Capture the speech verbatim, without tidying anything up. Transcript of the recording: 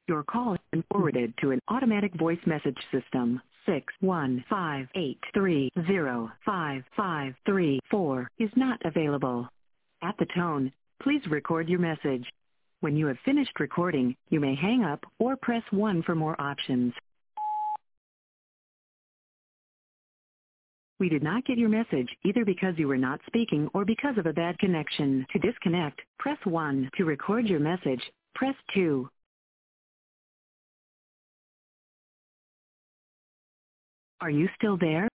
Your call has been forwarded to an automatic voice message system. Six one five eight three zero five five three four is not available. At the tone, please record your message. When you have finished recording, you may hang up or press one for more options. We did not get your message either because you were not speaking or because of a bad connection. To disconnect, press one. To record your message, press two. Are you still there?